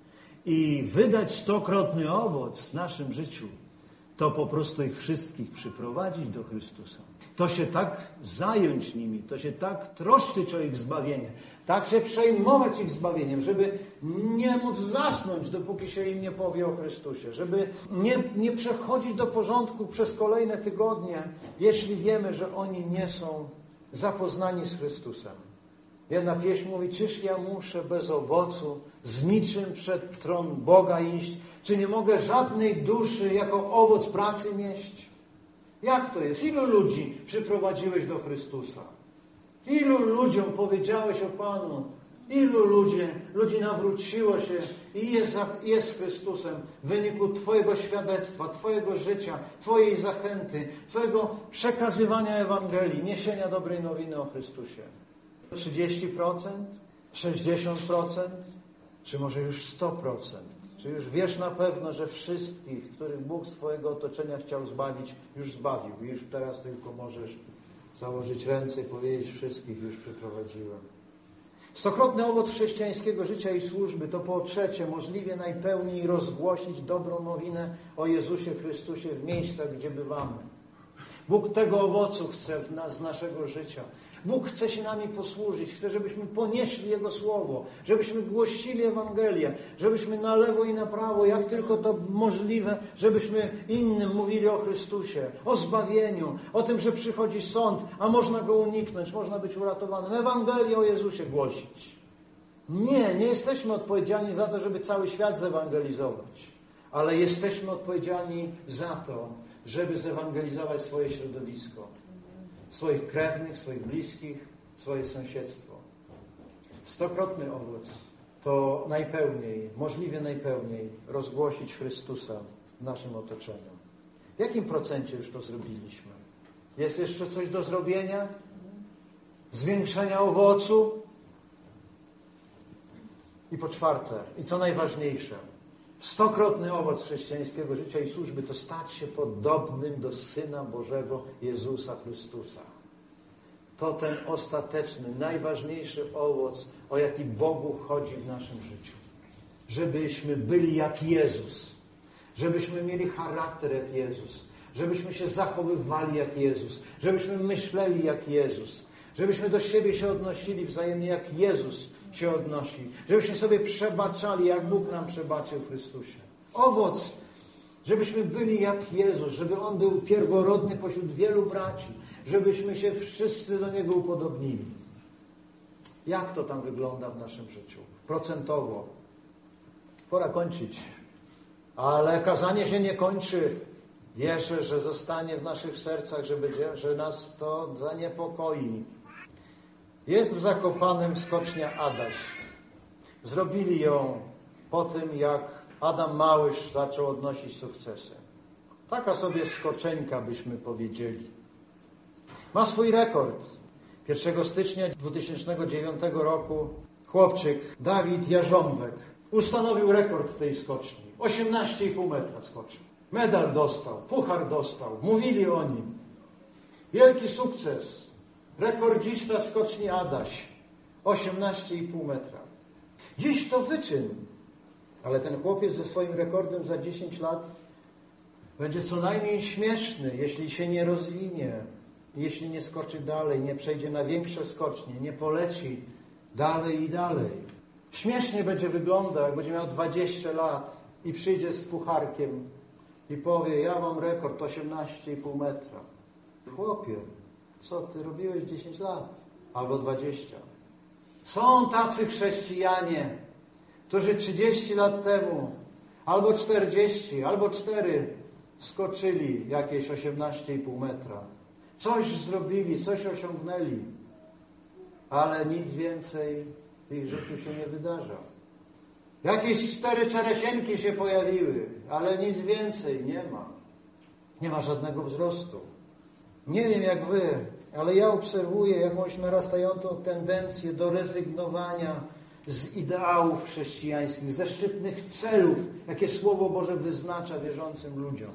i wydać stokrotny owoc w naszym życiu, to po prostu ich wszystkich przyprowadzić do Chrystusa. To się tak zająć nimi, to się tak troszczyć o ich zbawienie, tak się przejmować ich zbawieniem, żeby nie móc zasnąć, dopóki się im nie powie o Chrystusie, żeby nie przechodzić do porządku przez kolejne tygodnie, jeśli wiemy, że oni nie są zapoznani z Chrystusem. Jedna pieśń mówi, czyż ja muszę bez owocu z niczym przed tron Boga iść? Czy nie mogę żadnej duszy jako owoc pracy nieść? Jak to jest? Ilu ludzi przyprowadziłeś do Chrystusa? Ilu ludziom powiedziałeś o Panu? Ilu ludzi nawróciło się i jest z Chrystusem w wyniku Twojego świadectwa, Twojego życia, Twojej zachęty, Twojego przekazywania Ewangelii, niesienia dobrej nowiny o Chrystusie? 30%? 60%? Czy może już 100%? Czy już wiesz na pewno, że wszystkich, których Bóg z Twojego otoczenia chciał zbawić, już zbawił i już teraz tylko możesz założyć ręce i powiedzieć, wszystkich już przyprowadziłem. Stokrotny owoc chrześcijańskiego życia i służby to po trzecie możliwie najpełniej rozgłosić dobrą nowinę o Jezusie Chrystusie w miejscach, gdzie bywamy. Bóg tego owocu chce z naszego życia. Bóg chce się nami posłużyć, chce, żebyśmy ponieśli Jego Słowo, żebyśmy głosili Ewangelię, żebyśmy na lewo i na prawo, jak tylko to możliwe, żebyśmy innym mówili o Chrystusie, o zbawieniu, o tym, że przychodzi sąd, a można go uniknąć, można być uratowanym. Ewangelię o Jezusie głosić. Nie jesteśmy odpowiedzialni za to, żeby cały świat zewangelizować, ale jesteśmy odpowiedzialni za to, żeby zewangelizować swoje środowisko. Swoich krewnych, swoich bliskich, swoje sąsiedztwo. Stokrotny owoc to możliwie najpełniej rozgłosić Chrystusa w naszym otoczeniu. W jakim procencie już to zrobiliśmy? Jest jeszcze coś do zrobienia? Zwiększenia owocu? I po czwarte, i co najważniejsze, stokrotny owoc chrześcijańskiego życia i służby to stać się podobnym do Syna Bożego Jezusa Chrystusa. To ten ostateczny, najważniejszy owoc, o jaki Bogu chodzi w naszym życiu. Żebyśmy byli jak Jezus. Żebyśmy mieli charakter jak Jezus. Żebyśmy się zachowywali jak Jezus. Żebyśmy myśleli jak Jezus. Żebyśmy do siebie się odnosili wzajemnie jak Jezus się odnosi. Żebyśmy sobie przebaczali, jak Bóg nam przebaczył w Chrystusie. Owoc Żebyśmy byli jak Jezus, żeby On był pierworodny pośród wielu braci, żebyśmy się wszyscy do Niego upodobnili. Jak to tam wygląda w naszym życiu? Procentowo. Pora kończyć. Ale kazanie się nie kończy. Wierzę, że zostanie w naszych sercach, że nas to zaniepokoi. Jest w Zakopanem skocznia Adaś. Zrobili ją po tym, jak Adam Małysz zaczął odnosić sukcesy. Taka sobie skoczeńka, byśmy powiedzieli. Ma swój rekord. 1 stycznia 2009 roku chłopczyk Dawid Jarząbek ustanowił rekord tej skoczni. 18,5 metra skoczył. Medal dostał, puchar dostał. Mówili o nim. Wielki sukces. Rekordzista skoczni Adaś. 18,5 metra. Dziś to wyczyn. Ale ten chłopiec ze swoim rekordem za 10 lat będzie co najmniej śmieszny, jeśli się nie rozwinie, jeśli nie skoczy dalej, nie przejdzie na większe skocznie, nie poleci dalej i dalej. Śmiesznie będzie wyglądał, jak będzie miał 20 lat i przyjdzie z pucharkiem i powie: ja mam rekord 18,5 metra. Chłopie, co ty robiłeś 10 lat? Albo 20. Są tacy chrześcijanie, którzy 30 lat temu, albo 40, albo 4 skoczyli jakieś 18,5 metra. Coś zrobili, coś osiągnęli, ale nic więcej w ich życiu się nie wydarza. Jakieś 4 czeresieńki się pojawiły, ale nic więcej nie ma. Nie ma żadnego wzrostu. Nie wiem jak wy, ale ja obserwuję jakąś narastającą tendencję do rezygnowania z ideałów chrześcijańskich, ze szczytnych celów, jakie Słowo Boże wyznacza wierzącym ludziom.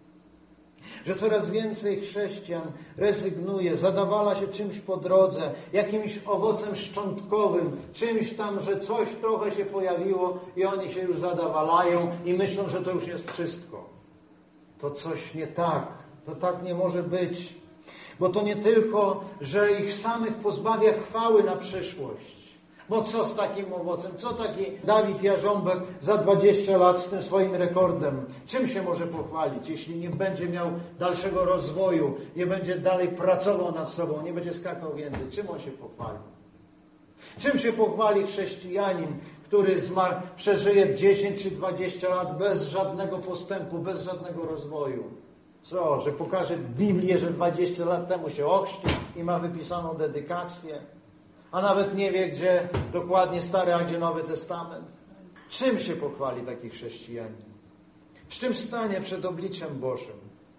Że coraz więcej chrześcijan rezygnuje, zadawala się czymś po drodze, jakimś owocem szczątkowym, czymś tam, że coś trochę się pojawiło i oni się już zadawalają i myślą, że to już jest wszystko. To coś nie tak. To tak nie może być. Bo to nie tylko, że ich samych pozbawia chwały na przyszłość. Bo co z takim owocem? Co taki Dawid Jarząbek za 20 lat z tym swoim rekordem? Czym się może pochwalić, jeśli nie będzie miał dalszego rozwoju, nie będzie dalej pracował nad sobą, nie będzie skakał więcej? Czym on się pochwali? Czym się pochwali chrześcijanin, który przeżyje 10 czy 20 lat bez żadnego postępu, bez żadnego rozwoju? Co, że pokaże Biblię, że 20 lat temu się ochrzcił i ma wypisaną dedykację? A nawet nie wie, gdzie dokładnie Stary, a gdzie Nowy Testament. Czym się pochwali taki chrześcijanin? Z czym stanie przed obliczem Bożym?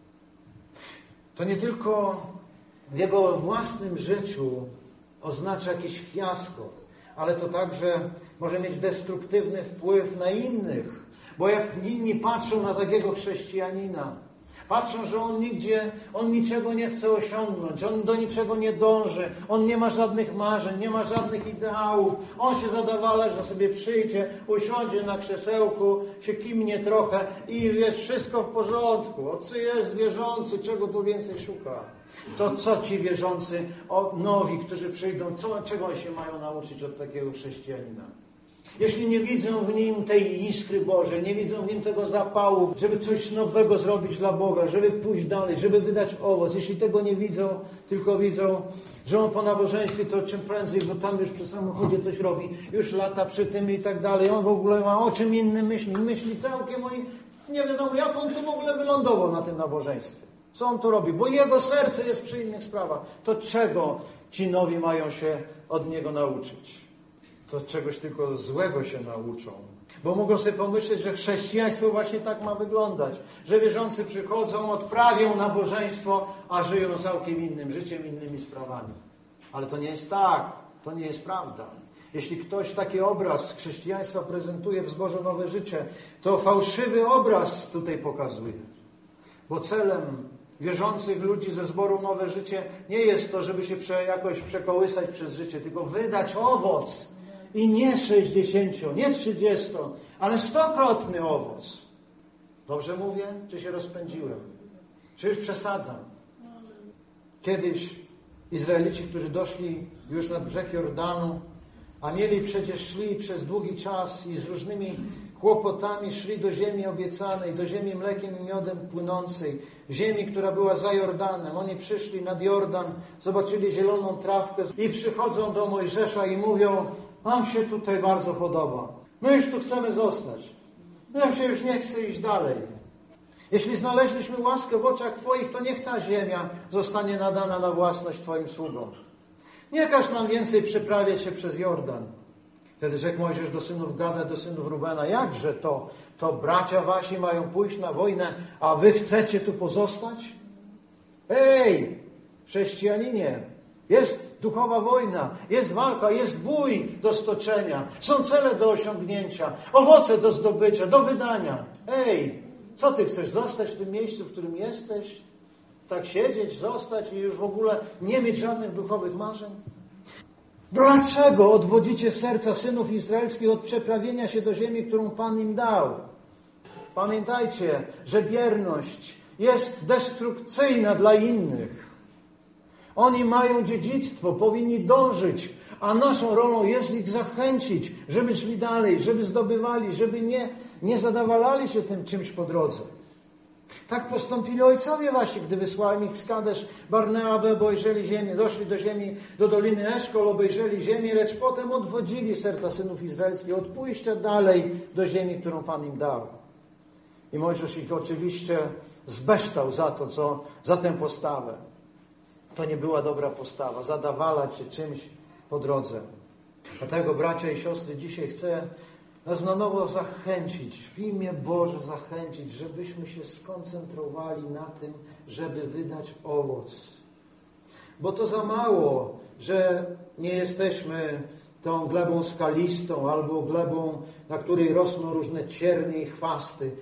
To nie tylko w jego własnym życiu oznacza jakieś fiasko, ale to także może mieć destruktywny wpływ na innych. Bo jak inni patrzą na takiego chrześcijanina, patrzą, że on niczego nie chce osiągnąć, on do niczego nie dąży, on nie ma żadnych marzeń, nie ma żadnych ideałów. On się zadawala, że sobie przyjdzie, usiądzie na krzesełku, się kimnie trochę i jest wszystko w porządku. O co jest wierzący, czego tu więcej szuka? To co ci wierzący nowi, którzy przyjdą, czego oni się mają nauczyć od takiego chrześcijanina? Jeśli nie widzą w nim tej iskry Bożej, nie widzą w nim tego zapału, żeby coś nowego zrobić dla Boga, żeby pójść dalej, żeby wydać owoc. Jeśli tego nie widzą, tylko widzą, że on po nabożeństwie to czym prędzej, bo tam już przy samochodzie coś robi, już lata przy tym i tak dalej. On w ogóle ma o czym innym myśli. Myśli całkiem nie wiadomo, jak on tu w ogóle wylądował na tym nabożeństwie. Co on tu robi? Bo jego serce jest przy innych sprawach. To czego ci nowi mają się od niego nauczyć? To czegoś tylko złego się nauczą. Bo mogą sobie pomyśleć, że chrześcijaństwo właśnie tak ma wyglądać. Że wierzący przychodzą, odprawią nabożeństwo, a żyją całkiem innym życiem, innymi sprawami. Ale to nie jest tak. To nie jest prawda. Jeśli ktoś taki obraz chrześcijaństwa prezentuje w zborze Nowe Życie, to fałszywy obraz tutaj pokazuje. Bo celem wierzących ludzi ze zboru Nowe Życie nie jest to, żeby się jakoś przekołysać przez życie, tylko wydać owoc. I nie 60, nie 30, ale 100-krotny owoc. Dobrze mówię? Czy się rozpędziłem? Czy już przesadzam? Kiedyś Izraelici, którzy doszli już nad brzeg Jordanu, a mieli przecież szli przez długi czas i z różnymi kłopotami szli do ziemi obiecanej, do ziemi mlekiem i miodem płynącej, ziemi, która była za Jordanem. Oni przyszli nad Jordan, zobaczyli zieloną trawkę i przychodzą do Mojżesza i mówią: nam się tutaj bardzo podoba. My już tu chcemy zostać. Nam się już nie chce iść dalej. Jeśli znaleźliśmy łaskę w oczach Twoich, to niech ta ziemia zostanie nadana na własność Twoim sługom. Nie każ nam więcej przeprawiać się przez Jordan. Wtedy rzekł Mojżesz do synów Gada, do synów Rubena: jakże to bracia wasi mają pójść na wojnę, a wy chcecie tu pozostać? Ej, chrześcijaninie, jest duchowa wojna, jest walka, jest bój do stoczenia, są cele do osiągnięcia, owoce do zdobycia, do wydania. Ej, co ty chcesz, zostać w tym miejscu, w którym jesteś? Tak siedzieć, zostać i już w ogóle nie mieć żadnych duchowych marzeń? Dlaczego odwodzicie serca synów izraelskich od przeprawienia się do ziemi, którą Pan im dał? Pamiętajcie, że bierność jest destrukcyjna dla innych. Oni mają dziedzictwo, powinni dążyć, a naszą rolą jest ich zachęcić, żeby szli dalej, żeby zdobywali, żeby nie zadawalali się tym czymś po drodze. Tak postąpili ojcowie wasi, gdy wysłałem ich z Kadesz Barnea, aby obejrzeli ziemię. Doszli do ziemi, do doliny Eszkol, obejrzeli ziemię, lecz potem odwodzili serca synów izraelskich od pójścia dalej do ziemi, którą Pan im dał. I Mojżesz ich oczywiście zbeształ za tę postawę. To nie była dobra postawa, zadawalać się czymś po drodze. Dlatego, bracia i siostry, dzisiaj chcę nas na nowo zachęcić, w imię Boże zachęcić, żebyśmy się skoncentrowali na tym, żeby wydać owoc. Bo to za mało, że nie jesteśmy tą glebą skalistą albo glebą, na której rosną różne ciernie i chwasty.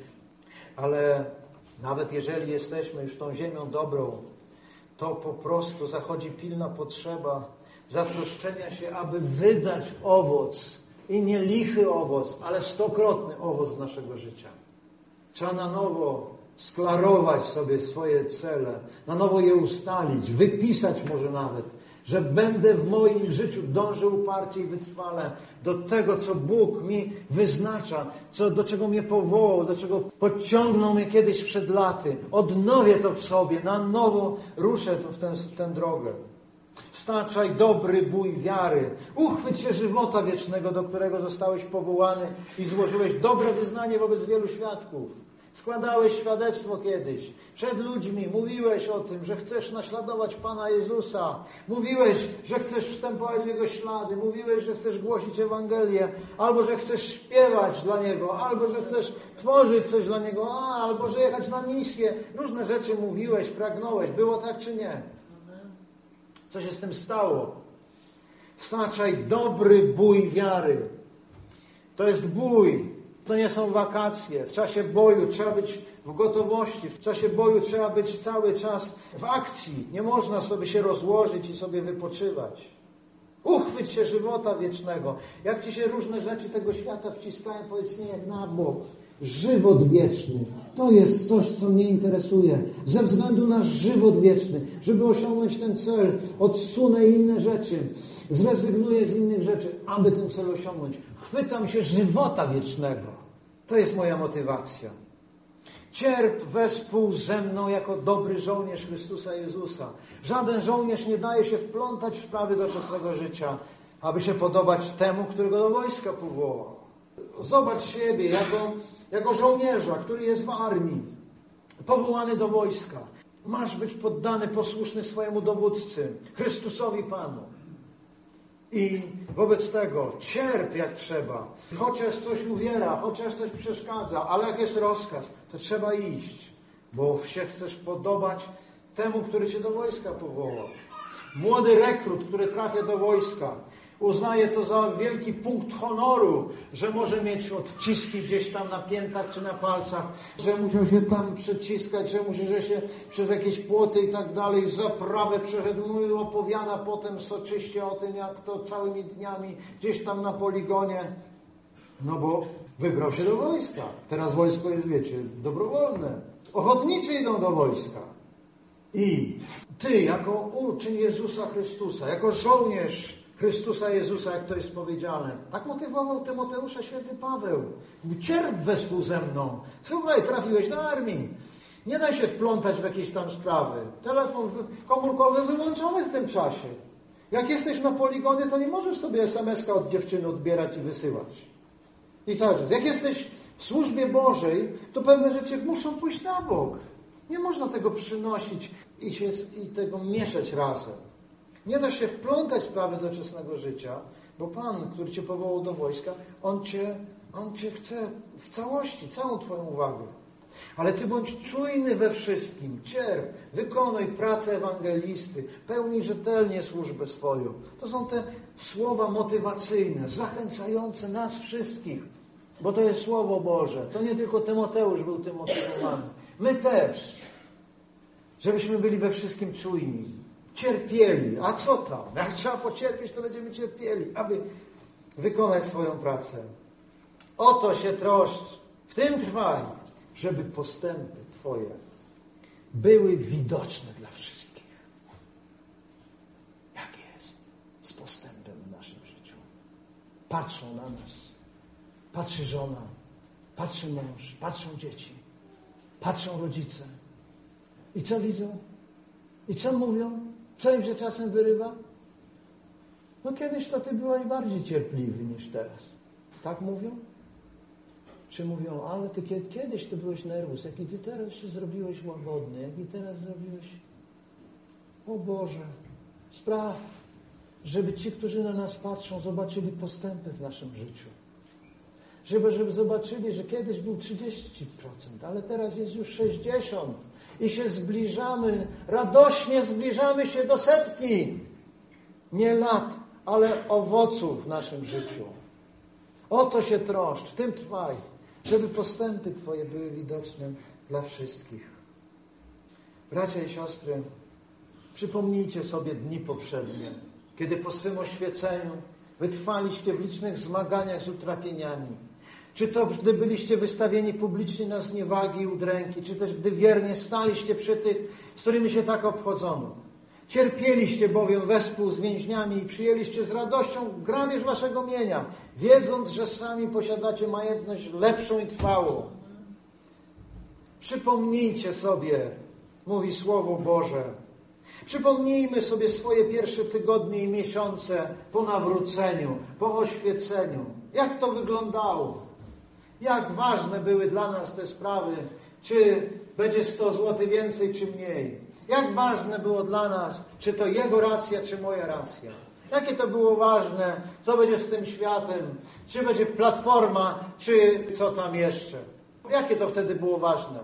Ale nawet jeżeli jesteśmy już tą ziemią dobrą, to po prostu zachodzi pilna potrzeba zatroszczenia się, aby wydać owoc. I nie lichy owoc, ale 100-krotny owoc naszego życia. Trzeba na nowo sklarować sobie swoje cele, na nowo je ustalić, wypisać może nawet, że będę w moim życiu dążył uparcie i wytrwale do tego, co Bóg mi wyznacza, do czego mnie powołał, do czego podciągnął mnie kiedyś przed laty. Odnowię to w sobie, na nowo ruszę to w tę drogę. Staczaj dobry bój wiary. Uchwyć się żywota wiecznego, do którego zostałeś powołany i złożyłeś dobre wyznanie wobec wielu świadków. Składałeś świadectwo kiedyś przed ludźmi. Mówiłeś o tym, że chcesz naśladować Pana Jezusa. Mówiłeś, że chcesz wstępować w Jego ślady. Mówiłeś, że chcesz głosić Ewangelię. Albo, że chcesz śpiewać dla Niego. Albo, że chcesz tworzyć coś dla Niego. Albo, że jechać na misję. Różne rzeczy mówiłeś, pragnąłeś. Było tak czy nie? Co się z tym stało? Staczaj dobry bój wiary. To jest bój. To nie są wakacje. W czasie boju trzeba być w gotowości. W czasie boju trzeba być cały czas w akcji. Nie można sobie się rozłożyć i sobie wypoczywać. Uchwyć się żywota wiecznego. Jak ci się różne rzeczy tego świata wciskają, powiedz nie, na bok. Żywot wieczny. To jest coś, co mnie interesuje. Ze względu na żywot wieczny. Żeby osiągnąć ten cel, odsunę inne rzeczy. Zrezygnuję z innych rzeczy, aby ten cel osiągnąć. Chwytam się żywota wiecznego. To jest moja motywacja. Cierp wespół ze mną jako dobry żołnierz Chrystusa Jezusa. Żaden żołnierz nie daje się wplątać w sprawy doczesnego życia, aby się podobać temu, którego do wojska powołał. Zobacz siebie jako żołnierza, który jest w armii, powołany do wojska. Masz być poddany, posłuszny swojemu dowódcy, Chrystusowi Panu. I wobec tego cierp jak trzeba. Chociaż coś uwiera, chociaż coś przeszkadza, ale jak jest rozkaz, to trzeba iść, bo się chcesz podobać temu, który cię do wojska powołał. Młody rekrut, który trafia do wojska, uznaje to za wielki punkt honoru, że może mieć odciski gdzieś tam na piętach czy na palcach, że musiał się tam przeciskać, że się przez jakieś płoty i tak dalej zaprawę przeszedł. Mój opowiada potem soczyście o tym, jak to całymi dniami gdzieś tam na poligonie. No bo wybrał się do wojska. Teraz wojsko jest, wiecie, dobrowolne. Ochotnicy idą do wojska. I ty, jako uczeń Jezusa Chrystusa, jako żołnierz Chrystusa Jezusa, jak to jest powiedziane. Tak motywował Tymoteusza święty Paweł. Cierp wespół ze mną. Słuchaj, trafiłeś do armii. Nie daj się wplątać w jakieś tam sprawy. Telefon komórkowy wyłączony w tym czasie. Jak jesteś na poligonie, to nie możesz sobie SMS-ka od dziewczyny odbierać i wysyłać. I cały czas. Jak jesteś w służbie Bożej, to pewne rzeczy muszą pójść na bok. Nie można tego przynosić i tego mieszać razem. Nie da się wplątać w sprawy doczesnego życia, bo Pan, który Cię powołał do wojska, On Cię chce w całości, całą Twoją uwagę. Ale Ty bądź czujny we wszystkim, cierp, wykonuj pracę ewangelisty, pełnij rzetelnie służbę swoją. To są te słowa motywacyjne, zachęcające nas wszystkich, bo to jest Słowo Boże. To nie tylko Tymoteusz był tym motywowany. My też, żebyśmy byli we wszystkim czujni, cierpieli. A co tam? Jak trzeba pocierpieć, to będziemy cierpieli, aby wykonać swoją pracę. O to się troszcz, w tym trwaj, żeby postępy Twoje były widoczne dla wszystkich. Jak jest z postępem w naszym życiu? Patrzą na nas. Patrzy żona, patrzy mąż, patrzą dzieci, patrzą rodzice. I co widzą? I co mówią? Co im się czasem wyrywa? No kiedyś to Ty byłeś bardziej cierpliwy niż teraz. Tak mówią? Czy mówią, ale Ty kiedyś to byłeś nerwus, jaki Ty teraz się zrobiłeś łagodny, jaki teraz zrobiłeś... O Boże, spraw, żeby ci, którzy na nas patrzą, zobaczyli postępy w naszym życiu. Żeby zobaczyli, że kiedyś był 30%, ale teraz jest już 60% i się zbliżamy, radośnie zbliżamy się do 100. Nie lat, ale owoców w naszym życiu. O to się troszcz, w tym trwaj, żeby postępy Twoje były widoczne dla wszystkich. Bracia i siostry, przypomnijcie sobie dni poprzednie, kiedy po swym oświeceniu wytrwaliście w licznych zmaganiach z utrapieniami. Czy to, gdy byliście wystawieni publicznie na zniewagi i udręki, czy też gdy wiernie staliście przy tych, z którymi się tak obchodzono. Cierpieliście bowiem wespół z więźniami i przyjęliście z radością grabież waszego mienia, wiedząc, że sami posiadacie majątność lepszą i trwałą. Przypomnijcie sobie, mówi Słowo Boże, przypomnijmy sobie swoje pierwsze tygodnie i miesiące po nawróceniu, po oświeceniu. Jak to wyglądało? Jak ważne były dla nas te sprawy, czy będzie 100 zł więcej, czy mniej. Jak ważne było dla nas, czy to jego racja, czy moja racja. Jakie to było ważne, co będzie z tym światem, czy będzie Platforma, czy co tam jeszcze. Jakie to wtedy było ważne?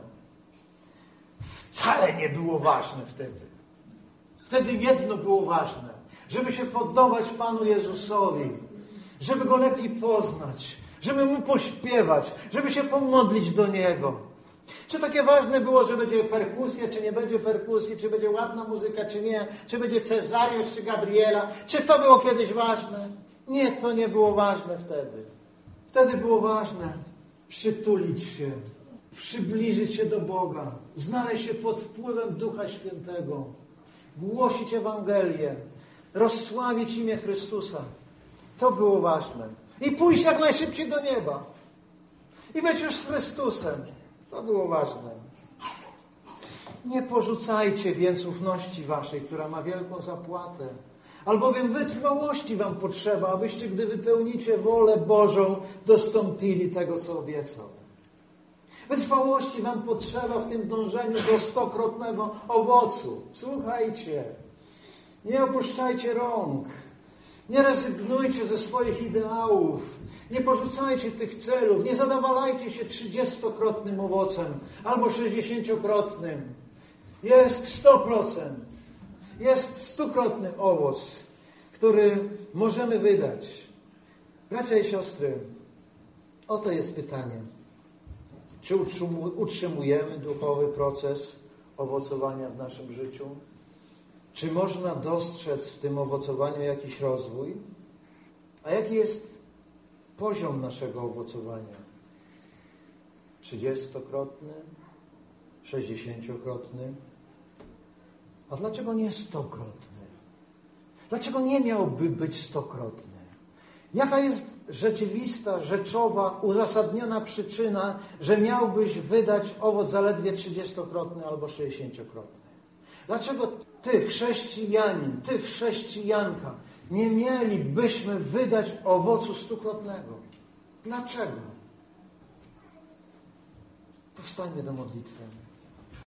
Wcale nie było ważne wtedy. Wtedy jedno było ważne, żeby się podobać Panu Jezusowi, żeby Go lepiej poznać, żeby Mu pośpiewać, żeby się pomodlić do Niego. Czy takie ważne było, że będzie perkusja, czy nie będzie perkusji, czy będzie ładna muzyka, czy nie, czy będzie Cezariusz, czy Gabriela, czy to było kiedyś ważne? Nie, to nie było ważne wtedy. Wtedy było ważne przytulić się, przybliżyć się do Boga, znaleźć się pod wpływem Ducha Świętego, głosić Ewangelię, rozsławić imię Chrystusa. To było ważne. I pójść jak najszybciej do nieba. I być już z Chrystusem. To było ważne. Nie porzucajcie więc ufności waszej, która ma wielką zapłatę. Albowiem wytrwałości wam potrzeba, abyście, gdy wypełnicie wolę Bożą, dostąpili tego, co obiecał. Wytrwałości wam potrzeba w tym dążeniu do 100-krotnego owocu. Słuchajcie, nie opuszczajcie rąk. Nie rezygnujcie ze swoich ideałów. Nie porzucajcie tych celów. Nie zadawalajcie się 30-krotnym owocem albo 60-krotnym. Jest 100%. Jest 100-krotny owoc, który możemy wydać. Bracia i siostry, oto jest pytanie. Czy utrzymujemy duchowy proces owocowania w naszym życiu? Czy można dostrzec w tym owocowaniu jakiś rozwój? A jaki jest poziom naszego owocowania? 30-krotny? 60-krotny? A dlaczego nie 100-krotny? Dlaczego nie miałby być stokrotny? Jaka jest rzeczywista, rzeczowa, uzasadniona przyczyna, że miałbyś wydać owoc zaledwie 30-krotny albo 60-krotny? Dlaczego ty, chrześcijanin, ty, chrześcijanka, nie mielibyśmy wydać owocu 100-krotnego? Dlaczego? Powstańmy do modlitwy.